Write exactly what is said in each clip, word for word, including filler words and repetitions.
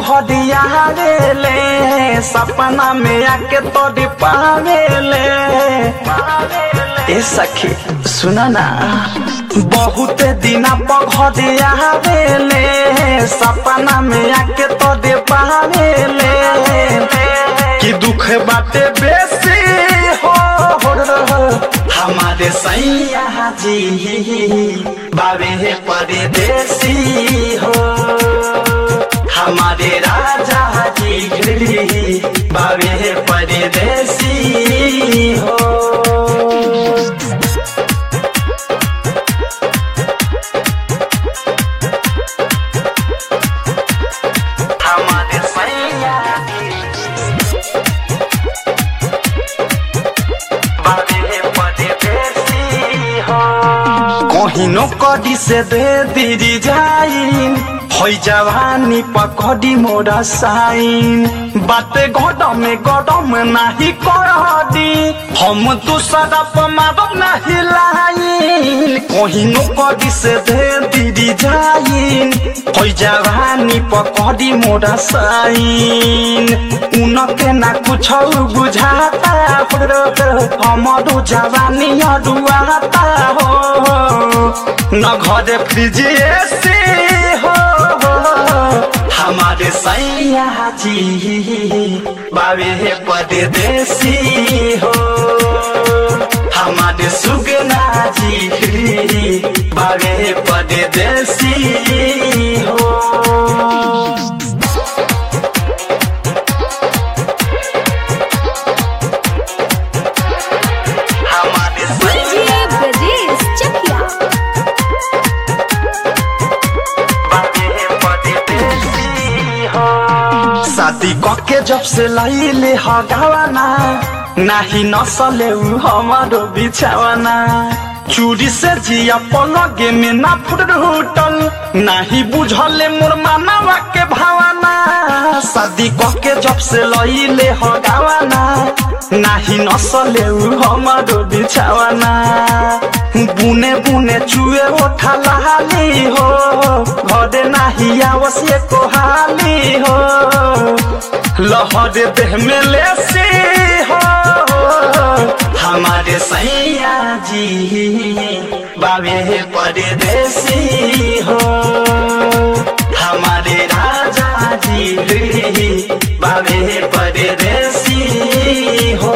पखड़िया ले सपना में आके तोड़ी पावेले। ए सखी सुना ना बहुत दिना पखड़िया ले सपना में आके तोड़ी पावेले कि दुख बाटे बेसी हो हमारे सैया जी बाबे परदेसी हो हमारे राजा जी बाबे परदेसी हो। हमारे सैया कहिनो कदी से दे दीदी जाइन होई जवानी पकड़ी मोरा साइन बाते गडम गडम नाही करदी हम तू सदप मारब नाही लाइन कहिनो कदी से दे दीदी जाइन होई जवानी पकड़ी मोरा साइन उनके ना कुछ बुझाता हमारो जवानी अडुआता हो न घरे फ्रिज एसी हो हमारे सैया जी बाबे परदेसी हो हमारे सुगना जी बाबे परदेसी हो। शादी कके जब से लैले हगावाना नाही नसले हमारो बिछावाना चूड़ी से जिया पलगे में ना फुटल नाही बुझले मोर मानवा के भावना शादी कके जब से लैले हगावाना नाही नसले हमारो बिछावाना बुने बुने चुए उठा लाली हो घरे नाही आवश्य को हाली हो लहर देह में लेसी हो हमारे सैया जी बाबे परदेसी हो हमारे राजा जी बाबे परदेसी हो।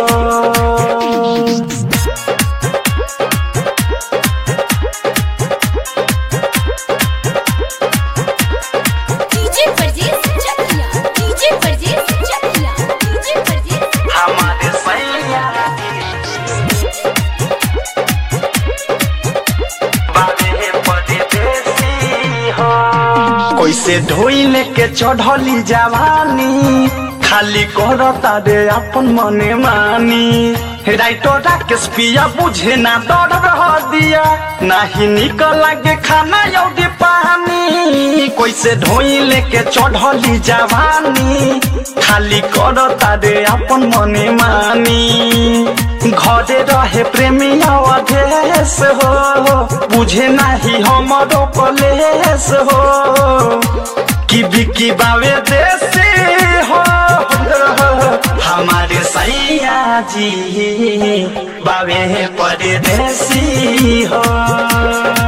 कैसे ढोइले के चढ़ली जवानी खाली करता रे अपन मने मानी राइटो राकेश पिया बुझे ना डर रह दिया नाही निकल लागे खाना यौदी पानी कैसे ढोइले के चढ़ली जवानी खाली करता रे अपन मने मानी घरे रहे प्रेमी अवधेश हो बुझे नाही हमरो कलेश हो कि बिकी बावे देसी हो हमारे सैया जी बावे परदेसी हो।